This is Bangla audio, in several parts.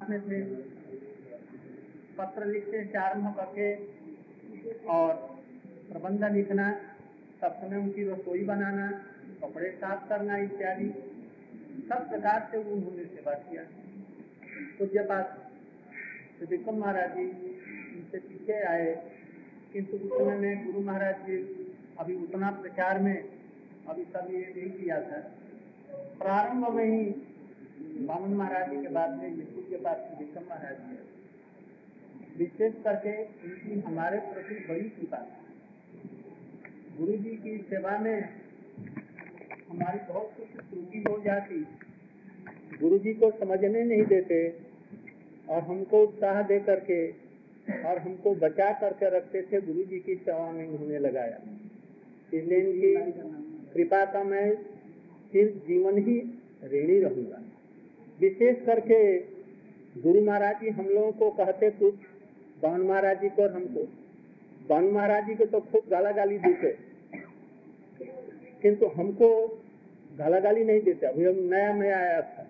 में थे, पत्र लिखते से आरम्भ करके और प्रबंध लिखना, सब समय उनकी रसोई बनाना, कपड़े साफ करना इत्यादि सब प्रकार से उन्होंने सेवा किया। पूज्यपाद श्री विक्रम महाराज जी उनसे पीछे आए, किंतु उस समय में गुरु महाराज जी अभी उतना प्रचार में अभी सब ये नहीं किया था। प्रारंभ में ही वामन महाराज जी के बाद में पूज्यपाद श्री विक्रम महाराज जी विशेष करके उनकी हमारे प्रति बड़ी कृपा। गुरु जी की सेवा में हमारी बहुत कुछ त्रुटि हो जाती, गुरु जी को समझने नहीं देते और हमको उत्साह दे करके और हमको बचा करके रखते थे। गुरु जी की सेवा में उन्होंने लगाया, इसलिए इनकी कृपा का मैं फिर जीवन ही ऋणी रहूंगा। विशेष करके गुरु महाराज जी हम लोगों को कहते कुछ, बावन महाराज जी को और हमको, बावन महाराज जी को तो खूब गाला गाली देते, किंतु हमको गाला गाली नहीं देते। अभी हम नया नया आया था,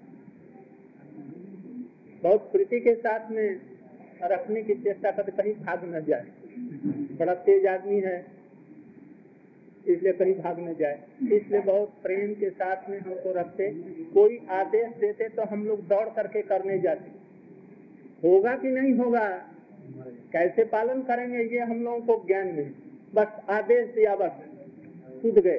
बहुत प्रीति के साथ में रखने की चेष्टा करते, कहीं भाग न जाए। बड़ा तेज आदमी है इसलिए कहीं भाग न जाए, इसलिए बहुत प्रेम के साथ में हमको रखते। कोई आदेश देते तो हम लोग दौड़ करके करने जाते, होगा कि नहीं होगा, कैसे पालन करेंगे ये हम लोगों को ज्ञान नहीं, बस आदेश दिया बस कूद गए।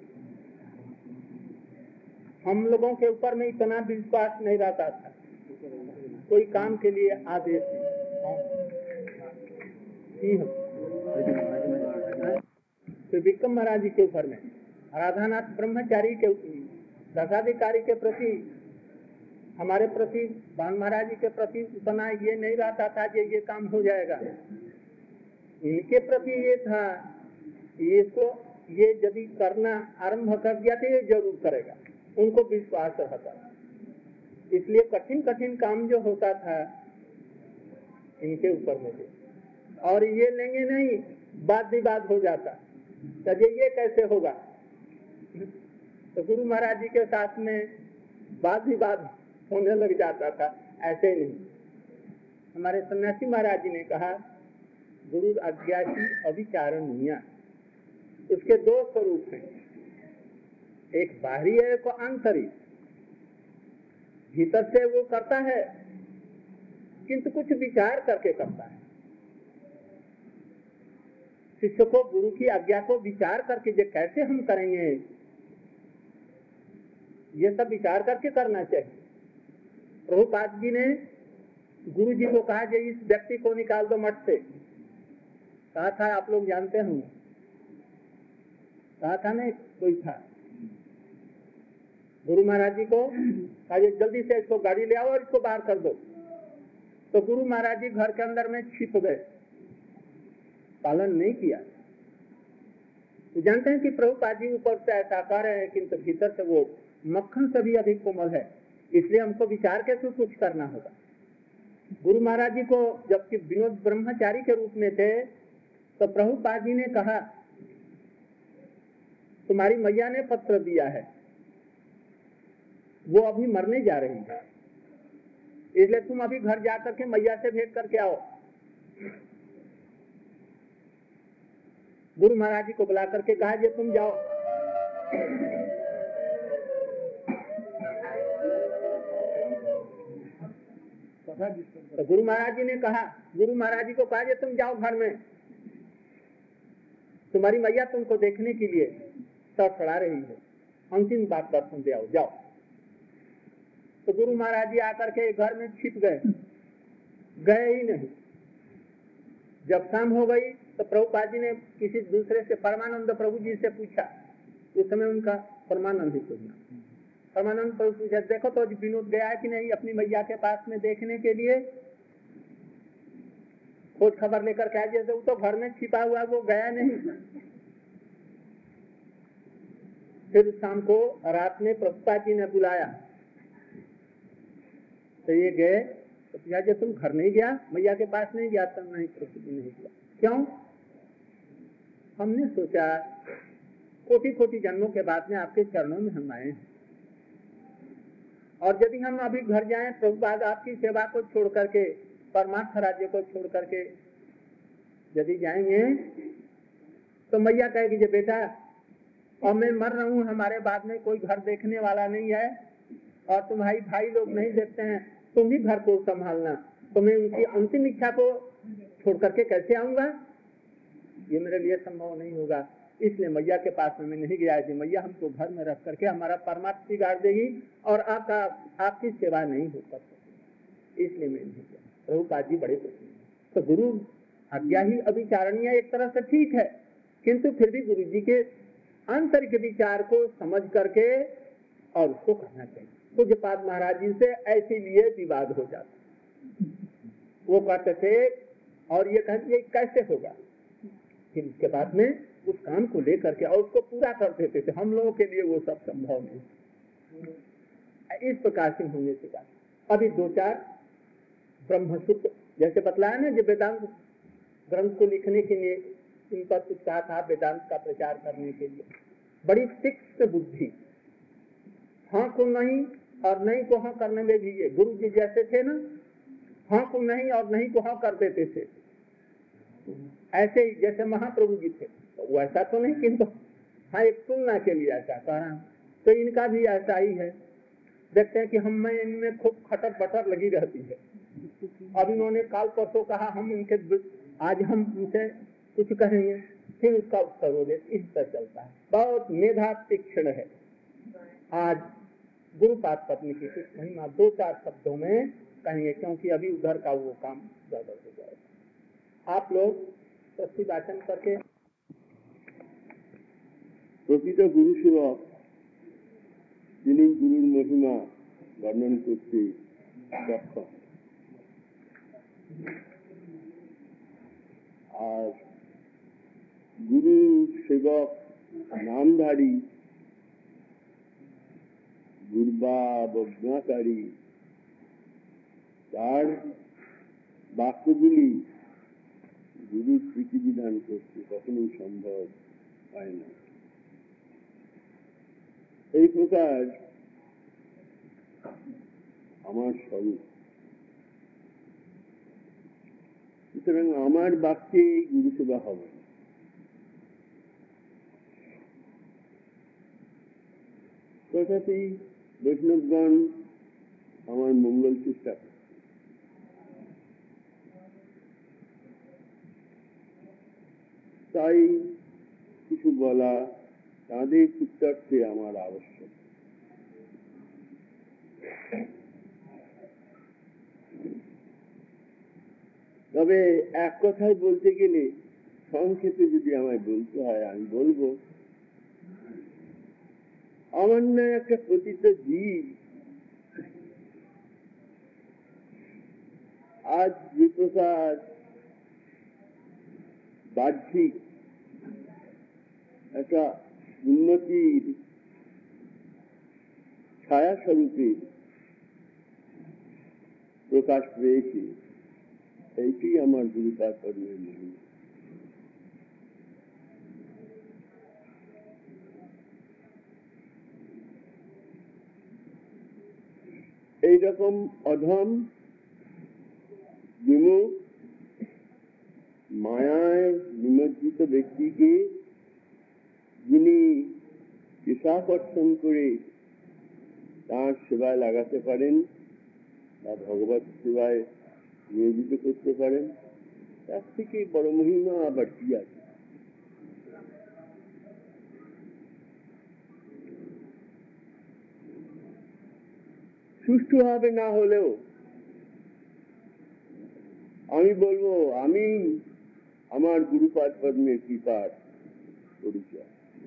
हम लोगों के ऊपर में इतना विश्वास नहीं रहता था, कोई काम के लिए आदेश तो विक्रम महाराज जी के ऊपर में राधानाथ ब्रह्मचारी के दशाधिकारी के प्रति, हमारे प्रति बाण महाराज जी के प्रति उतना ये नहीं रहता था कि ये काम हो जाएगा। इनके प्रति ये था, इसको ये यदि करना आरंभ कर दिया तो ये जरूर करेगा, उनको विश्वास रहता। इसलिए कठिन कठिन काम जो होता था इनके ऊपर में थे, और ये लेंगे नहीं, वाद विवाद हो जाता, तो ये कैसे होगा। तो गुरु महाराज जी के साथ में वाद विवाद होने लग जाता था। ऐसे नहीं, हमारे सन्यासी महाराज जी ने कहा गुरु आज्ञा की अविचारणीय, उसके दो स्वरूप हैं, एक बाहरी है, एक आंतरिक। भीतर से वो करता है किंतु कुछ विचार करके करता है। शिष्य को गुरु की आज्ञा को विचार करके ये कैसे हम करेंगे, ये सब विचार करके करना चाहिए। प्रभुपाद जी ने गुरु जी को कहा कि इस व्यक्ति को निकाल दो मठ से, कहा था, आप लोग जानते होंगे, कहा था नहीं, कोई था। गुरु महाराज जी को कहा जल्दी से इसको गाड़ी ले आओ और इसको बाहर कर दो। तो गुरु महाराज जी घर के अंदर में छिप गए, पालन नहीं किया। तो जानते हैं कि प्रभुपाद जी ऊपर से ऐसा कर रहे हैं किंतु भीतर से वो मक्खन से भी अधिक कोमल है, इसलिए हमको विचार के कुछ करना होगा। गुरु महाराज जी को जबकि विनोद ब्रह्मचारी के रूप में थे तो प्रभुपाद जी ने कहा तुम्हारी मैया ने पत्र दिया है, वो अभी मरने जा रही है, इसलिए तुम अभी घर जाकर के मैया से भेंट करके आओ। गुरु महाराज जी को बुला करके कहा जे तुम जाओ। तो गुरु महाराज जी ने कहा, गुरु महाराज जी को कहा जे तुम जाओ घर में, तुम्हारी मैया तुमको देखने के लिए सड़सड़ा रही है, अंतिम बात पर सुन आओ, जाओ। तो गुरु महाराज जी आकर के घर में छिप गए, गए ही नहीं। जब शाम हो गई तो प्रभुपाद जी ने किसी दूसरे से, परमानंद प्रभु जी से पूछा, उस समय उनका परमानंद ही सुनना, परमानंद प्रभु पूछा देखो तो विनोद गया है कि नहीं अपनी मैया के पास में देखने के लिए, खोज खबर लेकर के आए। वो तो घर में छिपा हुआ, वो गया नहीं। फिर शाम को रात में प्रभुपाद जी ने बुलाया तो ये गए, तो पूछा जो तुम घर नहीं गया, मैया के पास नहीं गया? तब नहीं प्रभु जी नहीं गया। क्यों? हमने सोचा कोटि कोटि जन्मों के बाद में आपके चरणों में हम आए हैं और यदि हम अभी घर जाएं प्रभुपाद आपकी सेवा को छोड़ करके, परमार्थ राज्य को छोड़ करके यदि जाएंगे तो मैया कहेगी कि बेटा और मैं मर रहा हूँ, हमारे बाद में कोई घर देखने वाला नहीं है और तुम्हारी भाई लोग नहीं देखते हैं, तुम ही घर को संभालना, तो मैं उनकी अंतिम इच्छा को छोड़ करके कैसे आऊंगा? ये मेरे लिए संभव नहीं होगा। इसलिए मैया के पास में मैं नहीं गया कि मैया हमको घर में रख करके हमारा परमार्थ बिगाड़ देगी और आपकी सेवा नहीं हो सकती, इसलिए मैं नहीं गया। प्रभुपाद जी बड़े प्रसन्न। तो गुरु आज्ञा ही अभिचारणीय एक तरह से ठीक है, किंतु फिर भी गुरु जी के आंतरिक विचार को समझ करके और उसको करना चाहिए। पूज्यपाद महाराज जी से ऐसे लिए विवाद हो जाता, वो कहते थे और ये कहते कैसे होगा, फिर उसके बाद में उस काम को लेकर के और उसको पूरा कर देते थे। हम लोगों के लिए वो सब संभव नहीं। इस प्रकार से होने से बात अभी 2-4 ब्रह्मसूत्र जैसे बतलाया ना, जो वेदांत ग्रंथ को लिखने के लिए इन पर उत्साह था, वेदांत का प्रचार करने के लिए बड़ी तीक्ष्ण बुद्धि, हाँ को नहीं और नहीं को हाँ करने में भी ये गुरु जी जैसे थे ना, हाँ को नहीं और नहीं को हाँ कर देते थे, ऐसे ही जैसे महाप्रभु जी थे। तो वैसा तो नहीं, किंतु हाँ एक तुलना के लिए ऐसा कह रहा हूं। तो इनका भी ऐसा ही है, देखते हैं कि हम इनमें खूब खटर पटर लगी रहती है। अब इन्होंने काल परसों कहा, हम इनके आज हम उनसे कुछ कहेंगे, फिर उसका उत्तर हो दे, इस तरह चलता है। बहुत मेधा तीक्ष्ण है। आज गुरुपाद पत्नी की कुछ महिमा 2-4 शब्दों में कहेंगे, क्योंकि अभी उधर का वो काम ज्यादा हो जाएगा। आप लोग सस्ती वाचन करके প্রকৃত গুরু সেবক তিনি গুরুর মহিমা বর্ণন করতে সক্ষম, আর গুরু সেবক নামধারী গুরবা বজ্ঞাকারী তার বাক্যগুলি গুরুর প্রীতিবিধান করতে কখনোই সম্ভব হয় না। এই প্রকার আমার স্বরূপ, সুতরাং আমার বাক্যে গুরু সেবা হবে। তথাপি বৈষ্ণবগণ আমার মঙ্গল চেষ্টা করে, তাই কিছু বলা তাদের চিত্তার্থে আমার আবশ্যক। তবে এক কথায় বলতে গেলে, সংক্ষেপে যদি আমায় বলতে হয়, আমি বলবো আমার না একটা পতিত জীব আজ যে প্রকার বাহ্যিক একটা উন্নতির ছায়া স্বরূপে প্রকাশ পেয়েছে, এইটি আমার গুরুপাদ পদ্মের মহিমা। এইরকম অধম বিমুখ মায়ায় নিমজ্জিত ব্যক্তিকে যিনি পেশাকর্ষণ করে তাঁর সেবায় লাগাতে পারেন বা ভগবত সেবায় নিয়োজিত করতে পারেন, তার থেকে বড় মহিমা আবার কি আছে? সুষ্ঠুভাবে না হলেও আমি বলবো আমি আমার গুরুপাদ পদ্মের কৃপার পরিচয়।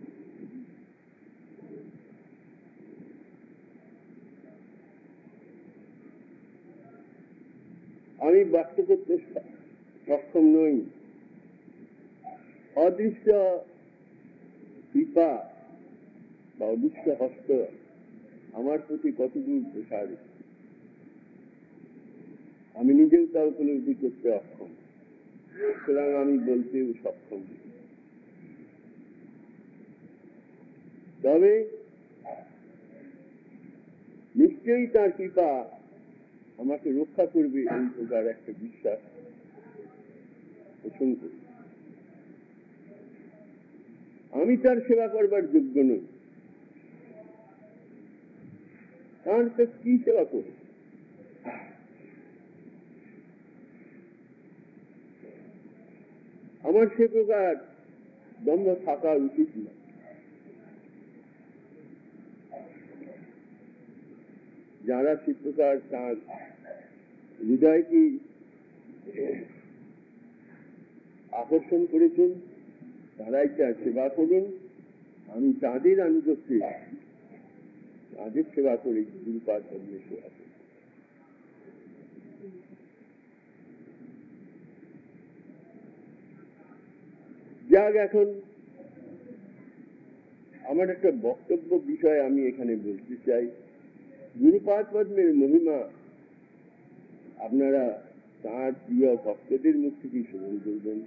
আমি ব্যক্ত করতে সক্ষম নই অদৃশ্য কৃপা বা অদৃশ্য হস্ত আমার প্রতি কতদূর প্রসারিত, আমি নিজেও তা উপলব্ধি করতে অক্ষম, সুতরাং আমি বলতেও সক্ষম। তবে নিশ্চয়ই তার কৃপা আমাকে রক্ষা করবে, এই প্রকার একটা বিশ্বাস পোষণ করি। আমি তার সেবা করবার যোগ্য নই, তার কি সেবা করব? আমার সে প্রকার দ্বন্দ্ব থাকা উচিত না। যারা সে প্রকার তার হৃদয়কে আকর্ষণ করেছেন, তারাই তার সেবা করুন। আমি তাদের আনুগত্যে তাদের সেবা করে গুরুপাদ ধর্মের সেবা করি। যাক, এখন আমার একটা বক্তব্য বিষয় আমি এখানে বলতে চাই। গুরুপাদ পদ্মের মহিমা আপনারা তাঁর প্রিয় ভক্তদের মুখ থেকে শ্রবণ করবেন।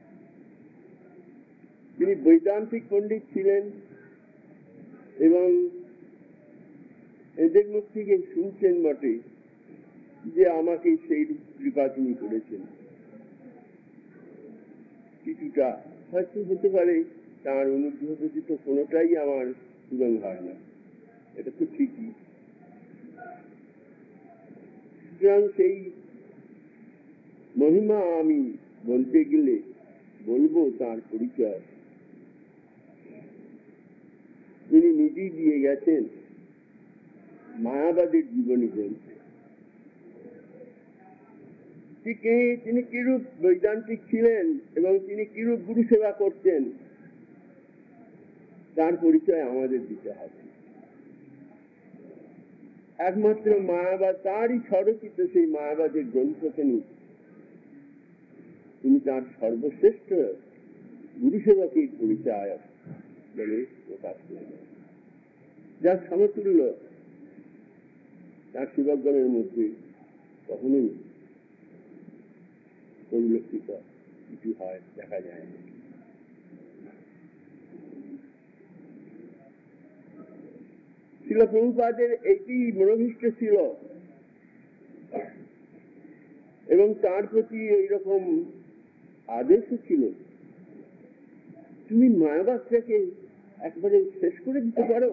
তিনি বৈদান্তিক পণ্ডিত ছিলেন এবং এদের মুখ থেকে শুনছেন বটে যে আমাকে সেই কৃপা তিনি করেছেন। কিছুটা হয়তো হতে পারে তাঁর অনুগ্রহ ব্যতীত কোনোটাই আমার পূরণ হয় না, এটা তো ঠিকই। সুতরাং সেই মহিমা আমি বলতে গেলে বলবো তাঁর পরিচয়। তিনি নিজেই দিয়ে গেছেন মায়াবাদের জীবনী গ্রন্থে। তিনি কিরূপ বৈদান্তিক ছিলেন এবং তিনি কিরূপ গুরু সেবা করতেন, তার পরিচয় আমাদের দিতে হবে। একমাত্র মায়াবাদ, তারই স্বরচিত সেই মায়াবাদের গ্রন্থকে তিনি তার সর্বশ্রেষ্ঠ গুরু সেবকের পরিচয় বলে প্রকাশ করেন, যার সমতুল্য তার সেবকগণের মধ্যে কখনোই পরিলক্ষিত কিছু হয় দেখা যায় না। শিল প্রভুপাদের এটি মনোভীষ্ট ছিল এবং তার প্রতি এইরকম আদেশ ছিল, তুমি মায়াবাদটাকে একবারে শেষ করে দিতে পারো।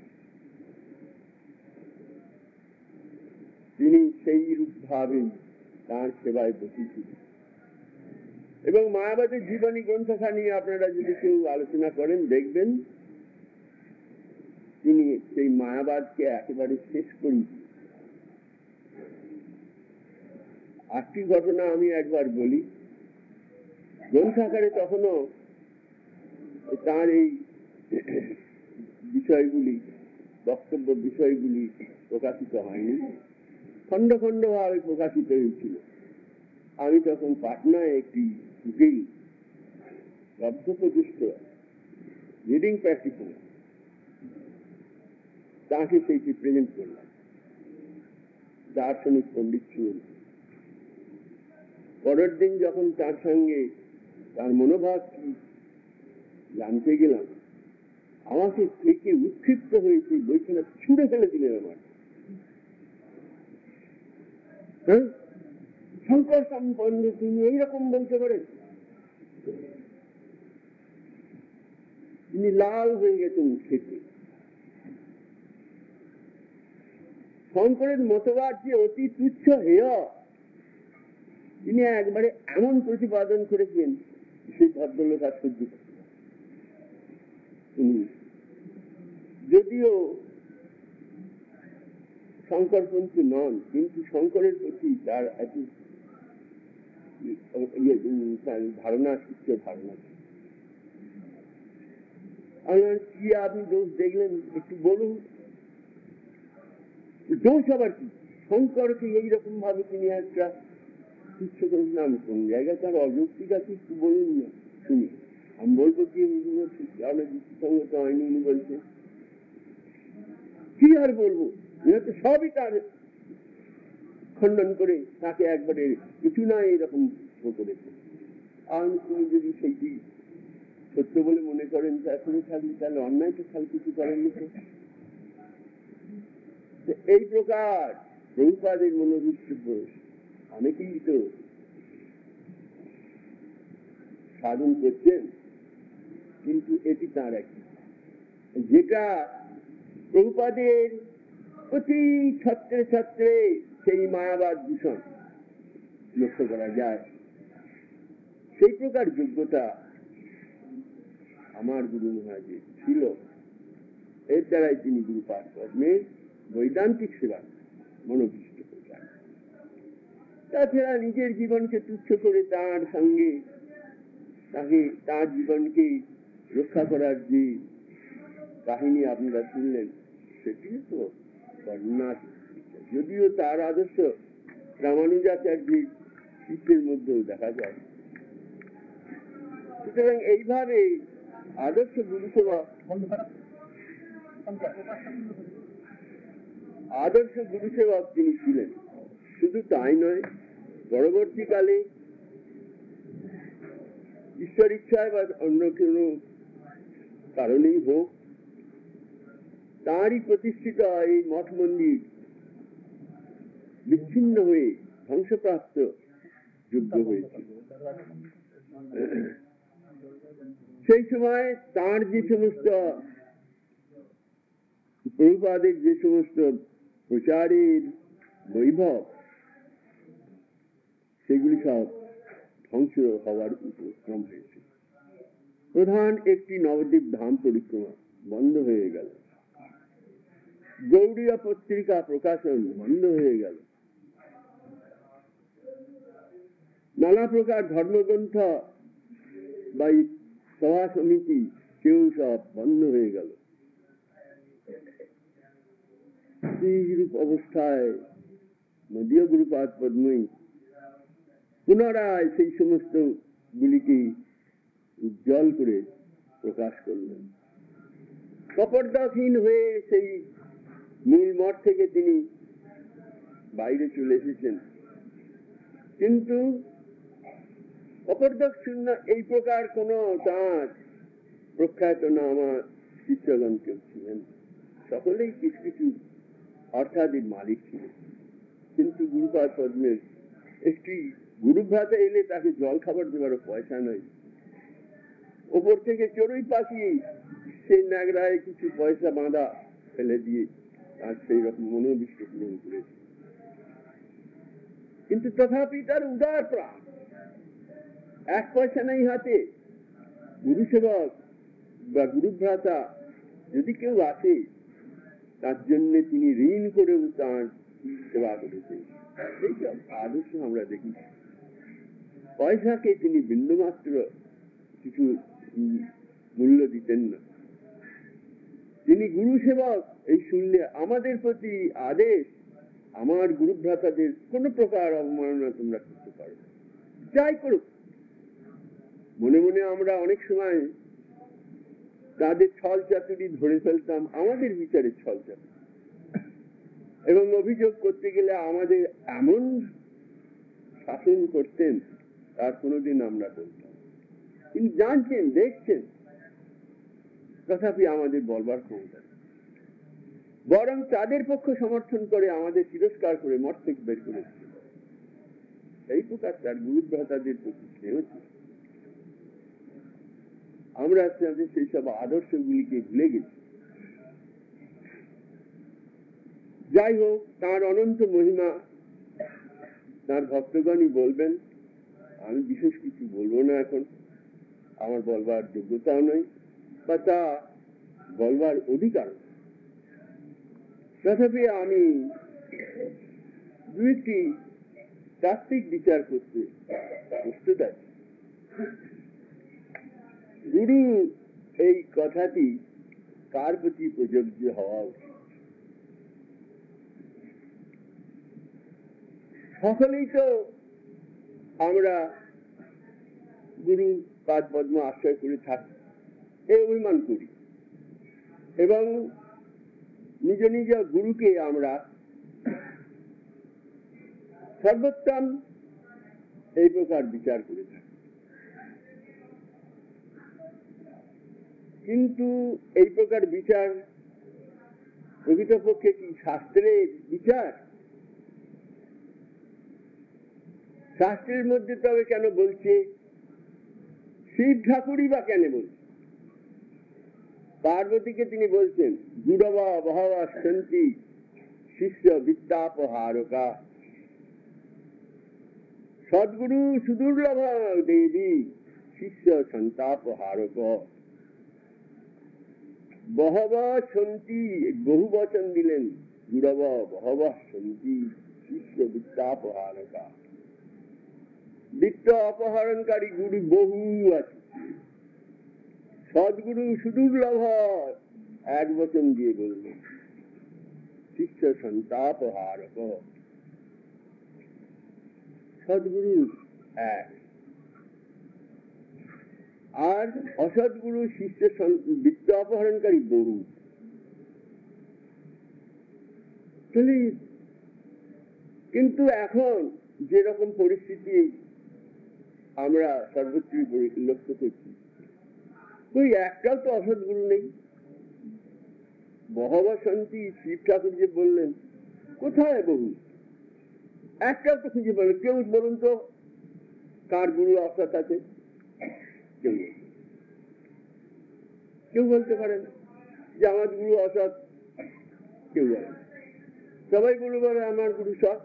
তিনি সেই রূপ ভাবে তার সেবায় বসেছিলেন এবং মায়াবাদের জীবনী গ্রন্থখানি আপনারা যদি কেউ আলোচনা করেন দেখবেন তিনি সেই মায়াবাদকে একেবারে শেষ করেন। আরেকটি ঘটনা আমি একবার বলি। গ্রন্থাকারে তখনও তার এই বিষয়গুলি, বক্তব্য বিষয়গুলি প্রকাশিত হয়নি, খণ্ড খণ্ড ভাবে প্রকাশিত হয়েছিল। আমি তখন পাটনায় একটি হোটেল লব্ধপ্রতিষ্ঠ রিডিং প্র্যাকটিশনার, তাকে সেইটি প্রেজেন্ট করলাম। দার্শনিক পণ্ডিত ছিলেন। পরের দিন যখন তার সঙ্গে তার মনোভাব কি জানতে গেলাম, আমাকে থেকে উৎক্ষিপ্ত হয়েছে, বইখানা ছুঁড়ে ফেলে দিলেন আমার। হ্যাঁ, শঙ্কর পণ্ডিত তিনি এইরকম বলতে পারেন? তিনি লাল হয়ে গেছেন খেতে। শঙ্করের মতবাদ যে অতি তুচ্ছ হেয়, তিনি একবারে এমন প্রতিপাদন করেছেন সেই ভদ্রলোক আর সহ্য করতে। যদিও শঙ্করপন্থী নন, কিন্তু শঙ্করের প্রতি তার একটি ধারণা, উচ্চ ধারণা। কি আপনি দোষ দেখলেন একটু বলুন। দোষ আবার কি? শঙ্করকে এইরকম ভাবে তিনি একটা তুচ্ছ করেছিলাম, কোন জায়গায় তার অযৌক্তিক আছে একটু বলুন না শুনি। আমি বলবো কি যুক্তিসঙ্গত হয়নি উনি বলছে, কি আর বলবো, তো সবই তার খণ্ডন করে তাকে একবারে কিছু না এরকম করেছে। আর তিনি যদি সেইটি সত্য বলে মনে করেন তা শুনে থাকলে তাহলে অন্যায় তো খাল কিছু করেননি। তো এই প্রকার প্রভুপাদের মনোভিষ্ট অনেকেই তো সাধন করছেন, কিন্তু এটি তাঁর একটি, যেটা প্রভুপাদের প্রতি ছাত্রে ছাত্রে সেই মায়াবাদ দূষণ লক্ষ্য করা যায়। সেই প্রকার যোগ্যতা আমার গুরু মহারাজের ছিল। এর দ্বারাই তিনি গুরুপাদ পদ্মের বৈদান্তিক সেবা মনোভিষ্ট করেছেন। তাছাড়া নিজের জীবনকে তুচ্ছ করে তার সঙ্গে তার জীবনকে রক্ষা করার যে কাহিনী আপনারা শুনলেন, সেটিও তো বর্ণনা। যদিও তার আদর্শ রামানুজাচার্যের শিষ্যের মধ্যেও দেখা যায়। সুতরাং এইভাবে আদর্শ গুরুসেবা তিনি ছিলেন। শুধু তাই নয়, পরবর্তীকালে ঈশ্বর ইচ্ছায় বা অন্য কোনো কারণেই হোক, তাঁরই প্রতিষ্ঠিত এই মঠ মন্দির বিচ্ছিন্ন হয়ে ধ্বংসপ্রাপ্ত যুদ্ধ হয়েছিল। সেই সময় তাঁর যে সমস্ত প্রভুপাদের যে সমস্ত প্রচারের বৈভব, সেগুলি সব ধ্বংস হওয়ার উপক্রম হয়েছে। প্রধান একটি নবদ্বীপ ধাম পরিক্রমা বন্ধ হয়ে গেল, গৌড়ীয় পত্রিকা প্রকাশন বন্ধ হয়ে গেল, নানা প্রকার ধর্মগ্রন্থ বা সভা সমিতি কেউ সব বন্ধ হয়ে গেল। এইরূপ অবস্থায় নদীয় গুরুপাদ পদ্মই পুনরায় সেই সমস্ত গুলিকে উজ্জ্বল করে প্রকাশ করলেন। কপটদাসহীন হয়ে সেই মূল মঠ থেকে তিনি বাইরে চলে এসেছেন, কিন্তু কপটদাস শূন্য এই প্রকার কোন তাঁর প্রখ্যাত না আমার শিষ্যগণ কেউ ছিলেন। সকলেই কিছু কিছু অর্থাদির মালিক ছিলেন, কিন্তু গুরুপাদ পদ্মের একটি গুরুভ্রাতা এলে তাকে জল খাবার দেওয়ারও পয়সা নয়। ওপর থেকে চড়ুই পাখি সেই ন্যাগড়ায় কিছু পয়সা বাঁধা ফেলে দিয়ে আর সেই রকম মনোবিষ্ট পূরণ করেছে। কিন্তু তথাপি তার উদার প্রাণ, এক পয়সা নেই হাতে। গুরু সেবক বা গুরুভ্রাতা যদি কেউ আসে, তার জন্য তিনি ঋণ করেও তাঁর সেবা করেছেন। এইসব আদর্শ আমরা দেখি। পয়সাকে তিনি বিন্দুমাত্র কিছু মূল্য দিতেন না। তিনি গুরু সেবক এই শুনলে আমাদের প্রতি আদেশ, আমার গুরুভ্রাতাদের কোন প্রকার অবমাননা তোমরা করতে পারো, যাই করুক। মনে মনে আমরা অনেক সময় তাদের ছল চাতুরি ধরে ফেলতাম, আমাদের বিচারে ছল চাতুরি, এবং অভিযোগ করতে গেলে আমাদের এমন শাসন করতেন, তার কোনোদিন আমরা বলতাম। তিনি জানছেন, দেখছেন, তথাপি আমাদের বলবার ক্ষমতা নেই। বরং তাদের পক্ষ সমর্থন করে আমাদের তিরস্কার করে মঠ থেকে বের করে দিচ্ছেন। এই প্রকার তার গুরুভ্রাতাদের প্রতি স্নেহ ছিল। আমরা আস্তে আস্তে সেই সব আদর্শগুলিকে ভুলে গেছি। যাই হোক, তার অনন্ত মহিমা তার ভক্তগণই বলবেন, আমি বিশেষ কিছু বলবো না। এখন আমার বলবার যোগ্যতাও নয়, বা তা বলবার অধিকার। তথাপি আমি দু একটি তাত্ত্বিক বিচার করতে প্রস্তুত আছি। গুরু এই কথাটি কার প্রতি প্রযোজ্য হওয়া উচিত? সকলেই তো আমরা গুরু পাদ পদ্ম আশ্রয় করে থাকি, এই অভিমান করি, এবং নিজ নিজ গুরুকে আমরা সর্বোত্তম এই প্রকার বিচার করে থাকি। কিন্তু এই প্রকার বিচার প্রকৃতপক্ষে কি শাস্ত্রের বিচার? শাস্ত্রের মধ্যে তবে কেন বলছে? শিব ঠাকুরই বা কেন বলছে? পার্বতীকে তিনি বলছেন গুরবা বহবা সন্তি শিষ্য বিদ্যাপহারকা, সদ্গুরু সুদুর্লভ দেবী শিষ্য সন্তাপহারক। বহবা সন্তি বহু বচন দিলেন, গুরব বহবা সন্তি শিষ্য বিদ্যাপহারকা। বিদ্যা অপহরণকারী গুরু বহু আছে, সদ্গুরু সুদুর্লভ এক বচন দিয়ে বললেন শিষ্য সন্তাপহারক। সদ্গুরু এক, আর অসৎগুরু শিষ্য বিদ্যা অপহরণকারী বহু। কিন্তু এখন যেরকম পরিস্থিতি আমরা সর্বত্রই লক্ষ্য করছি, ওই একটাও তো অসৎগুরু নেই। বহবা শান্তি শিব ঠাকুর যে বললেন, কোথায় বহু? একটাও তো খুঁজে পাবেন। কেউ বলুন তো কার গুরু অসৎ আছে? কেউ বলতে পারেন যে আমার গুরু অসৎ, কেউ বলে। সবাই গুরু বলে আমার গুরু সৎ।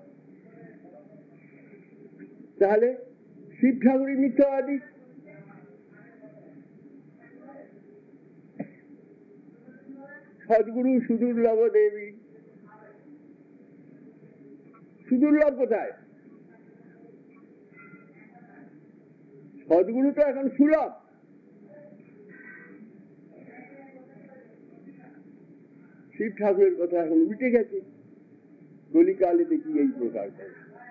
তাহলে শিব ঠাকুরই মিথ্যাবাদী। সদ্গুরু সুদুর্লভ দেবী, সুদুর্লভ কোথায়? সদ্গুরু তো এখন সুলভ। শিব ঠাকুরের কথা এখন উল্টে গেছে। কলিকালে দেখি এই প্রকার করে।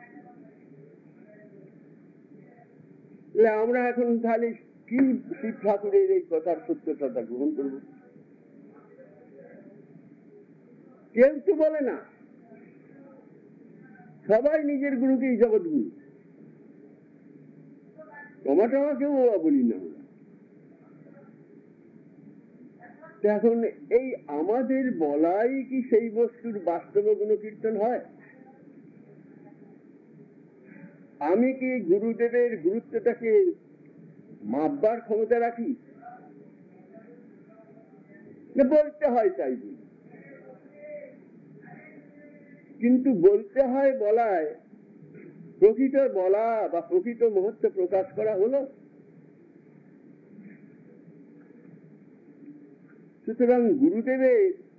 আমরা এখন তাহলে কি শিব ঠাকুরের এই কথার সত্যতা গ্রহণ করব? কেউ তো বলে না। সবাই নিজের গুরুকেই জগৎ গুরু। টমাটমা কেউ বলি না। এখন এই আমাদের বলাই কি সেই বস্তুর বাস্তব গুণকীর্তন হয়? আমি কি গুরুদেবের গুরুত্বটাকে মাপবার ক্ষমতা রাখি? বলতে হয় তাই, কিন্তু বলতে হয় বলায় প্রকৃত বলা বা প্রকৃত মহত্ব প্রকাশ করা হলো। সুতরাং গুরুদেবের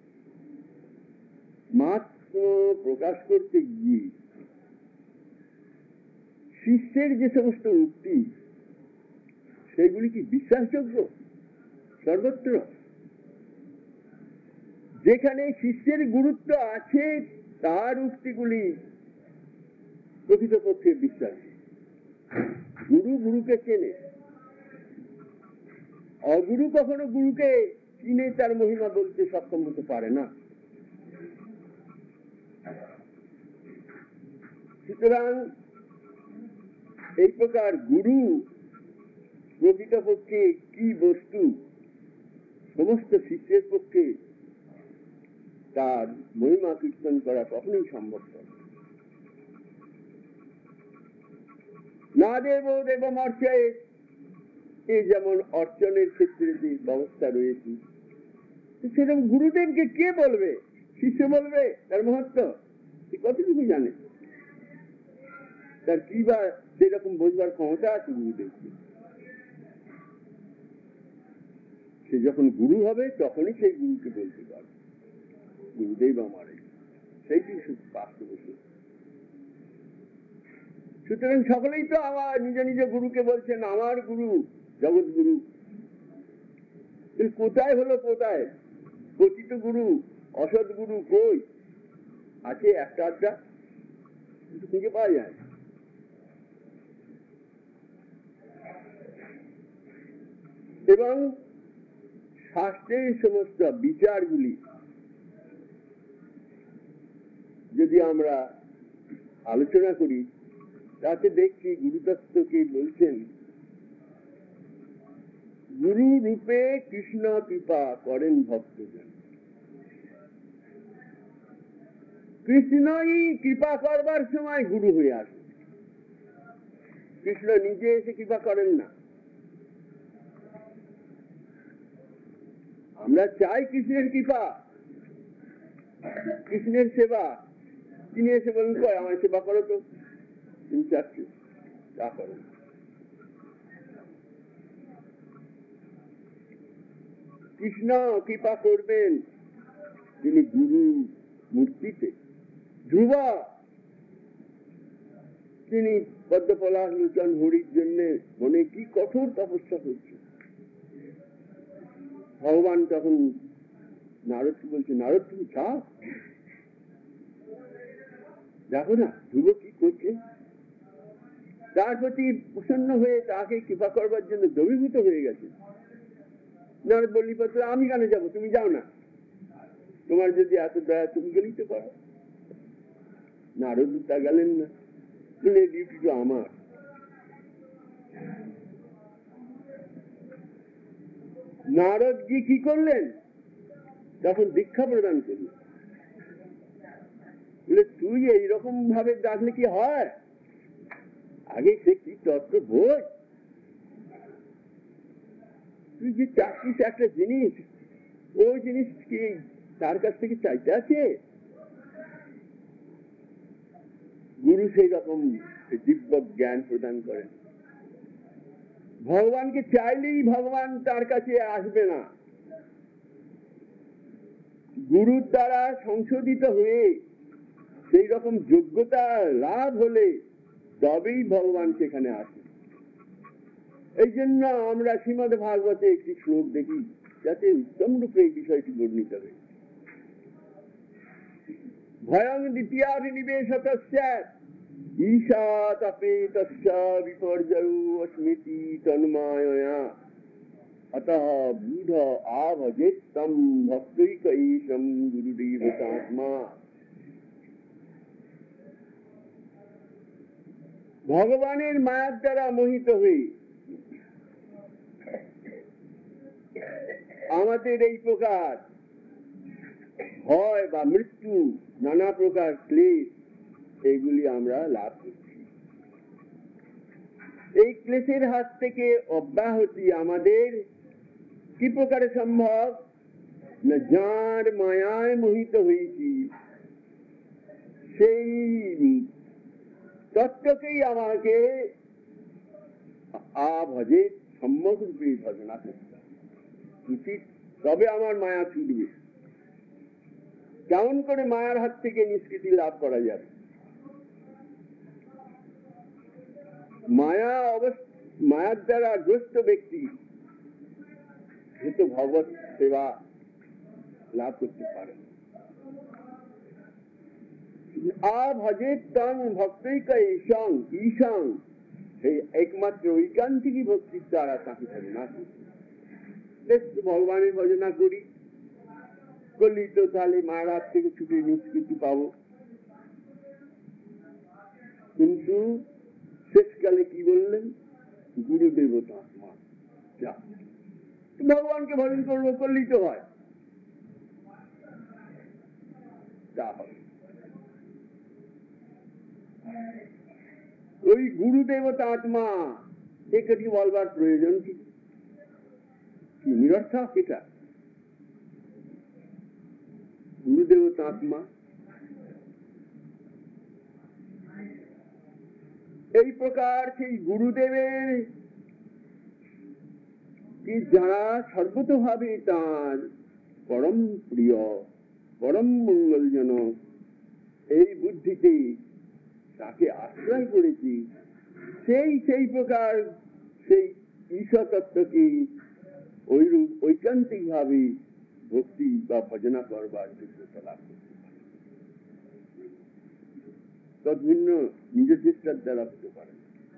মাত্র প্রকাশ করতে গিয়ে শিষ্যের যে সমস্ত উক্তি, সেগুলি কি বিশ্বাসযোগ্য? সর্বত্র যেখানে শিষ্যের গুরুত্ব আছে তার উক্তিগুলি প্রকৃতপক্ষে বিশ্বাস। গুরু গুরুকে চেনে, অগুরু কখনো গুরুকে চিনে তার মহিমা বলতে সক্ষম হতে পারে না। সুতরাং এই প্রকার গুরু প্রকৃতপক্ষে কি বস্তু সমস্ত শিষ্যের পক্ষে তার মহিমা কীর্তন করা কখনোই সম্ভব নয়। না দেব দেবম অর্চয়ে, এ যেমন অর্চনের ক্ষেত্রে যে ব্যবস্থা রয়েছে, সেরকম গুরুদেবকে কে বলবে? শিষ্য বলবে তার মহত্ব? কতটুকু জানে? তার কি বা সেরকম বোঝবার ক্ষমতা আছে গুরুদেবকে? সে যখন গুরু হবে তখনই সেই গুরুকে বলতে পারবে গুরুদেব আমার, সেইটি বাস্তব। সুতরাং সকলেই তো আমার নিজ নিজ গুরুকে বলছেন আমার গুরু, জগৎ গুরু। কোথায় হলো কোথায় প্রকৃত গুরু, অসৎ গুরু কই আছে? একটা আধটা খুঁজে পাওয়া যায়। এবং শাস্ত্রের সমস্ত বিচারগুলি যদি আমরা আলোচনা করি, তাতে দেখছি গুরুতত্ত্বকে বলছেন গুরু রূপে কৃষ্ণ কৃপা করেন ভক্তজন। কৃষ্ণই কৃপা করবার সময় গুরু হয়ে আসে, কৃষ্ণ নিজে এসে কৃপা করেন না। আমরা চাই কৃষ্ণের কৃপা, কৃষ্ণের সেবা। তিনি এসে বলেন, কয় আমার সেবা করো তো, তুমি চাচ্ছি তা করো। কৃষ্ণ কৃপা করবেন তিনি গুরু মূর্তিতে। ধ্রুব তিনি পদ্মপলাশ লোচন হরির জন্য মনে কি কঠোর তপস্যা করছে। ভগবান তখন নারদকে বলছে, নারদ তুমি চাও, দেখো না ধ্রুব কি করছে। তার প্রতি প্রসন্ন হয়ে তাকে কৃপা করবার জন্য দ্রবীভূত হয়ে গেছে। নারদ বললি, আমি কেন যাবো, তুমি যাও না, তোমার যদি এত দয়া তুমি গেলেই তো করো। নারদ তা গেলেন না, ডিউটি তো আমার। নারদজি কি করলেন, তখন দীক্ষা প্রদান করলেন। তুই এইরকম ভাবে ডাকলে কি হয়, আগে সে কি তত্ত্ব বোঝ। তুই যে চাকরিস একটা জিনিস, ওই জিনিস কি তার কাছ থেকে চাইতে আছে। গুরু সেই রকম দিব্য জ্ঞান প্রদান করেন। ভগবানকে চাইলেই ভগবান তার কাছে আসবে না, গুরুর দ্বারা সংশোধিত হয়ে সেই রকম যোগ্যতা লাভ হলে তবেই ভগবান সেখানে আসে। এই জন্য আমরা শ্রীমদ ভাগবতে একটি শ্লোক দেখি, যাতে উত্তম রূপে এই বিষয়টি বর্ণিত হয়েছে। ভয়ং দ্বিতীয়াভিনিবেশতস্য ঈশাতপেতস্য বিপর্যয়ো অস্মিতি তন্মায়য়া अतः बुध आवजेत तम भक्तैकैशं गुरुदेवतात्मा। ভগবানের মায়ার দ্বারা মোহিত হয়ে আমাদের এই প্রকার ভয় বা মৃত্যু, নানা প্রকার ক্লেশ, এইগুলি আমরা লাভ করছি। এই ক্লেশের হাত থেকে অব্যাহতি আমাদের কি প্রকারে সম্ভব না, যার মায়ায় মোহিত হয়েছি সেই তত্ত্বকেই আমাকে ভজে সম্যক রূপে ভজনা করতে উচিত, তবে আমার মায়া ছুটবে। কেমন করে মায়ার হাত থেকে নিষ্কৃতি লাভ করা যাবে? মায়ার দ্বারা গ্রস্ত ব্যক্তি কিন্তু ভগবত সেবা লাভ করতে পারে। সেই একমাত্র ঐকান্তিকী ভক্তির দ্বারা তাকে ভজনা করি। ভগবানের ভজনা করি করলি তো তাহলে মায়ের হাত থেকে ছুটে নিষ্কৃতি পাবো। কিন্তু শেষকালে কি বললেন, গুরুদেবতা আত্মা, যা ভগবানকে ভজন করবো, করলেই তো হয়, তা হবে। ওই গুরুদেবতা আত্মা একটি বলবার প্রয়োজন কি? নিরর্থক এটা। গুরুদেবতা আত্মা এই প্রকার সেই গুরুদেবের কি যারা সর্বতভাবে তার পরম প্রিয়, পরম মঙ্গলজনক, এই বুদ্ধিতে তাকে আশ্রয় করেছি, সেই প্রকার সেই ঈশ্বর তত্ত্বকে ওইরূপ ঐকান্তিক ভাবে ভক্তি বা ভজনা করবার যোগ্যতা লাভ করতে পারে। তদ্ভিন্ন নিজের চেষ্টার দ্বারা হতে পারে।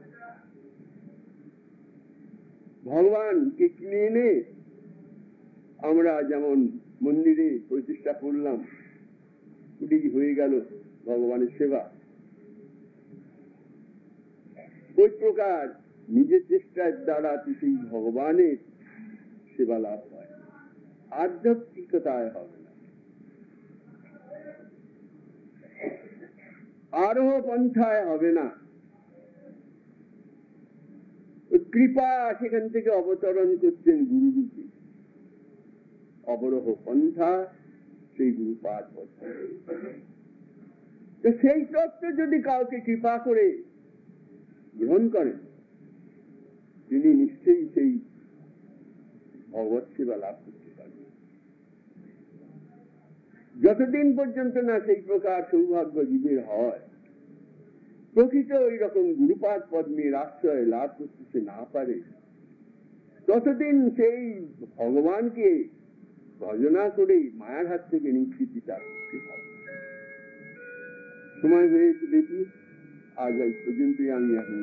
ভগবানকে কিনে এনে আমরা যেমন মন্দিরে প্রতিষ্ঠা করলাম, ওটি হয়ে গেল ভগবানের সেবা, ওই প্রকার নিজের চেষ্টার দ্বারা সেই ভগবানের সেবা লাভ হয়, আধ্যাত্মিকতায় হবে না। আরোহ পন্থায় হবে না, কৃপা সেখান থেকে অবতরণ করছেন গুরুরূপে। অবরোহ পন্থা সেই গুরুপাদ পথ। তো সেই তত্ত্ব যদি কাউকে কৃপা করে গ্রহণ করেন, তিনি নিশ্চয়ই সেই ভগবৎ সেবা লাভ করতে পারবেন। যতদিন পর্যন্ত না সেই প্রকার সৌভাগ্য জীবের হয়, প্রকৃত ওই রকম গুরুপাদ পদ্মের আশ্রয় লাভ করতে সে না পারে, ততদিন সেই ভগবানকে ভজনা করে মায়ার হাত থেকে নিষ্কৃতি তার করতে পারে। সময় হয়েছে দেখি, আজ এই পর্যন্তই আমি এখন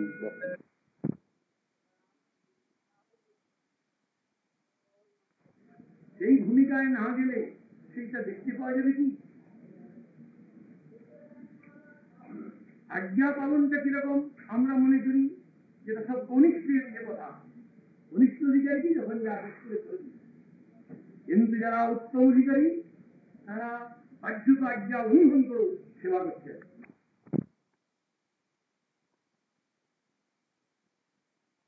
সেই ভূমিকায় না গেলে সেইটা দেখতে পাওয়া যাবে কি? আজ্ঞা পালনটা কিরকম আমরা মনে করি, যেটা সব কনিষ্ঠের যে কথা, কনিষ্ঠ অধিকারী কি যখন কিন্তু যারা উত্তম অধিকারী তারা বাহ্যিক আজ্ঞা লঙ্ঘন করে সেবা করছে।